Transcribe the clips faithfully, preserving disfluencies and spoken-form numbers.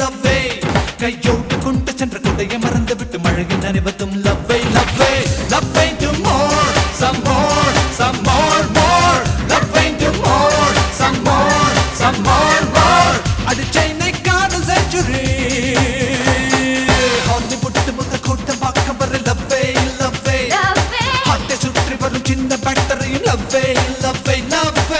லவ்வே கையோடு கொண்டு சென்ற கொடையை மறந்து விட்டு மழையில் நனைவதும் லவ்வே லவ்வே லவ்வே to more some more some more more லவ்வே to more some more some more more அது சென்னை காதல் செஞ்சுரி ஹாலிவுட் முதல் கூட்டம் பார்க்க வர லவ்வே லவ்வே ஹாட்டை சுற்றி வரும் சின்ன பேட்டரியும் லவ்வே லவ்வே லவ்வே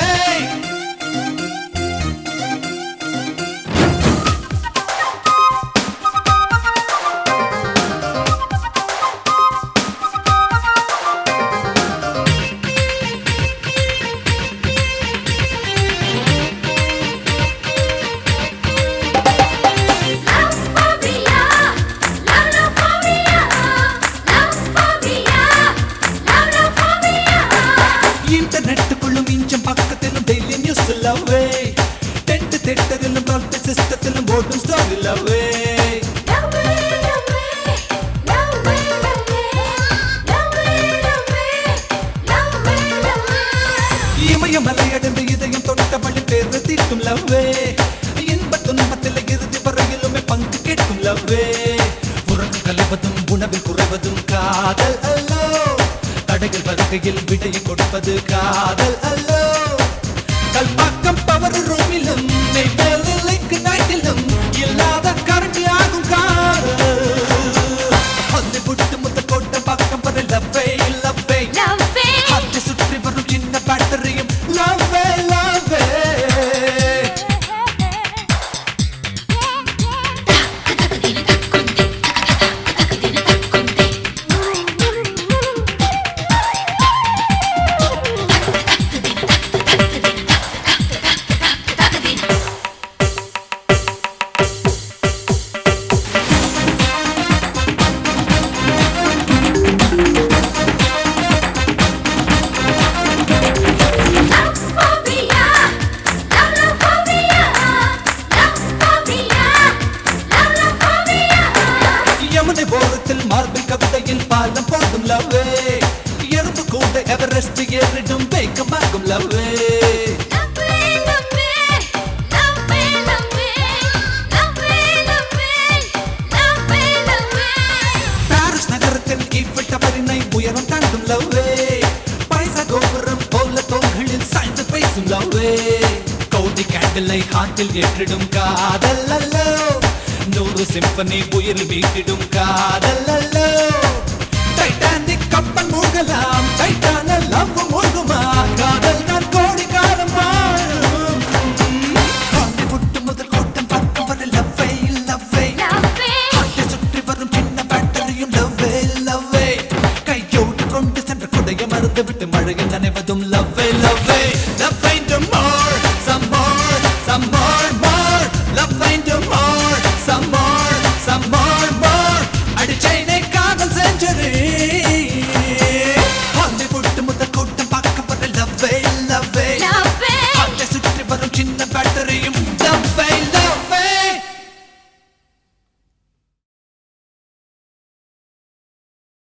இன்டர்நெட்டுக்குள்ளும் இஞ்சம் பக்கத்திலும் டெய்லி நியூஸ் லவ்வே டென்ட் திட்டத்திலும் டால்பி சிஸ்டத்திலும் ஓடும் ஸ்டோரி லவ்வே இமயமலை அடைந்து இதயம் தொட்டபடி பேரு தீர்க்கும் லவ்வே இன்ப துன்பத்தில் இறுதி வரையிலுமே பங்கு கேட்கும் லவ்வே உறங்கு கலைவதும் உணவில் குறைவதும் காதல் அல்லோ தடைகள் வருகையில் விடையை கொடுப்பது காதல் அல்லோ கல்பாக்கம் பவர் ரூமிலும் நெய்வேலிக்கு நாட்டிலும் இல்லாத கரண்டி ஆகும் காதல் ஹாலிவுட் முதல் கோட்டை பக்கம் வர லவ்வே லவ்வே ஹாட்டை சுற்றி வரும் சின்ன பேட்டரியும் லவ்வே லவ்வே போரத்தில் மார்பில் கவிதையில் பாலம் போடும் லவ்வே எறும்பு கூட எவரெஸ்ட் ஏறிடும் வேகமாகும் லவ்வே பாரிஸ் நகரத்தில் ஈஃபில் டவரினை உயரம் தாண்டும் லவ்வே பைசா கோபுரம் போல தோள்களில் சாய்ந்து பேசும் லவ்வே கோடி கேண்டிலை ஹார்ட்டில் ஏற்றிடும் காதல் அல்லோ நூறு சிம்பனி உயிர் வீட்டிடும் காதல் அல்லோ டைட்டானிக் கப்பல் மூழ்கலாம்